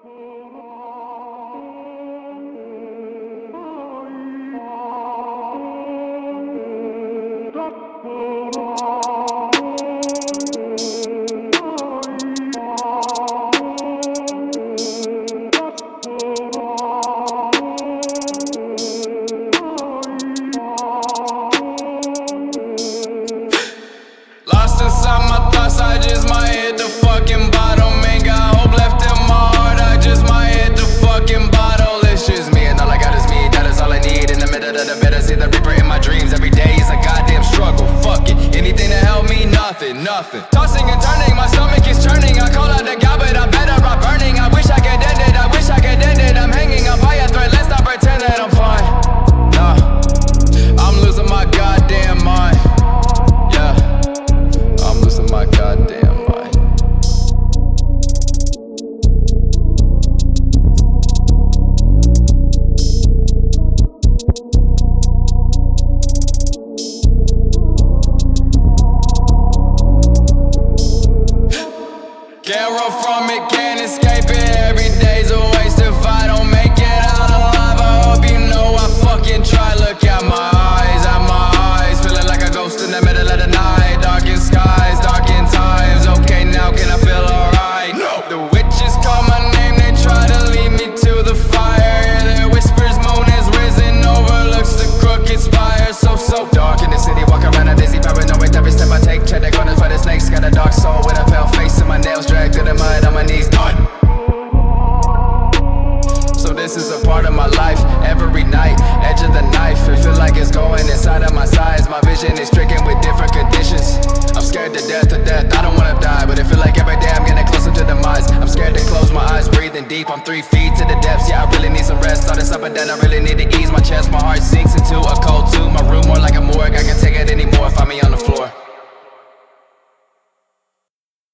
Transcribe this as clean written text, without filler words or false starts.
Lost inside my thoughts, I just might hit the fucking bottom. Ain't got hope left in my heart, I just might hit the fucking bottle. It's just me and all I got is me, that is all I need. In the middle of the bed, I see the reaper in my dreams. Every day is a goddamn struggle, fuck it. Anything to help me, nothing. Tossing and turning, my stomach is churning. I call out the God, but I better rock burning. I wish I could end it, I wish I could end it. I'm hanging up by a thread, let's not pretend that I'm fine. Nah, I'm losing my goddamn mind. Yeah, I'm losing my goddamn mind. Can't run from it, can't escape it. Every day's a waste if I don't make it out alive. I hope you know I fucking try. Look at my eyes, feeling like a ghost in the middle of the night. Darkened skies, darkened times. Okay, now can I feel alright? No. The witches call my name, they try to lead me to the fire. Hear their whispers, moon has risen, overlooks the crooked spire. So dark in the city, walk around a dizzy, paranoid. Every step I take, check the corners for the snakes. Got a dark soul with a pale face and my nails dragged through the mud on my knees. Done. So this is a part of my life, every night, edge of the knife. It feel like it's going inside of my sides. My vision is stricken with different conditions. I'm scared to death, I don't wanna die, but it feel like every day I'm getting closer to demise. I'm scared to close my eyes, breathing deep. I'm 3 feet to the depths, yeah, I really need some rest. All this up and down, I really need to ease my chest. My heart sinks into a cold tomb. My room more like